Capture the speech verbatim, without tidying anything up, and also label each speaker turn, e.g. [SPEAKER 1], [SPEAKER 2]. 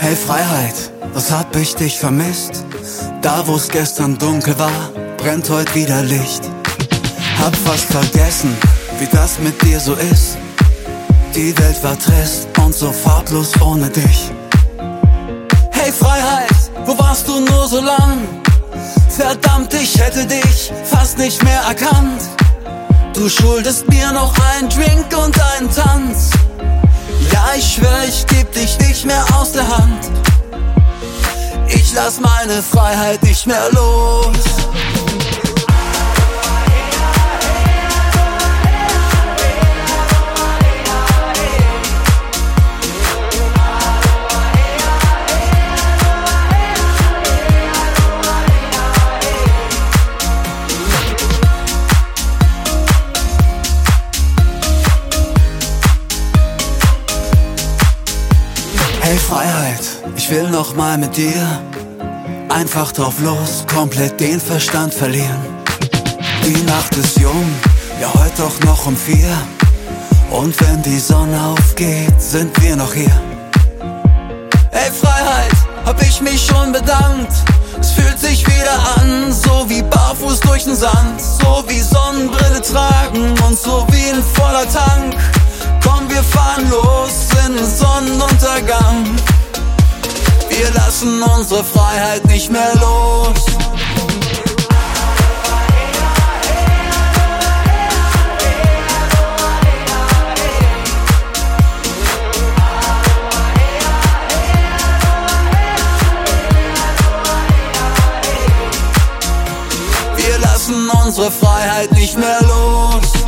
[SPEAKER 1] Hey Freiheit, was hab ich dich vermisst? Da wo's gestern dunkel war, brennt heute wieder Licht. Hab fast vergessen, wie das mit dir so ist. Die Welt war trist und so farblos ohne dich. Hey Freiheit, wo warst du nur so lang? Verdammt, ich hätte dich fast nicht mehr erkannt. Du schuldest mir noch einen Drink und einen Tanz. Ja, ich schwör, ich geb dich nicht mehr aus der Hand. Ich lass meine Freiheit nicht mehr los. Hey Freiheit, ich will noch mal mit dir einfach drauf los, komplett den Verstand verlieren. Die Nacht ist jung, ja heute doch noch um vier. Und wenn die Sonne aufgeht, sind wir noch hier. Hey Freiheit, hab ich mich schon bedankt. Es fühlt sich wieder an, so wie barfuß durch den Sand. So wie Sonnenbrille tragen und so wie ein voller Tank. Komm, wir fahren los in den Sonnenuntergang. Wir lassen unsere Freiheit nicht mehr los. Wir lassen unsere Freiheit nicht mehr los.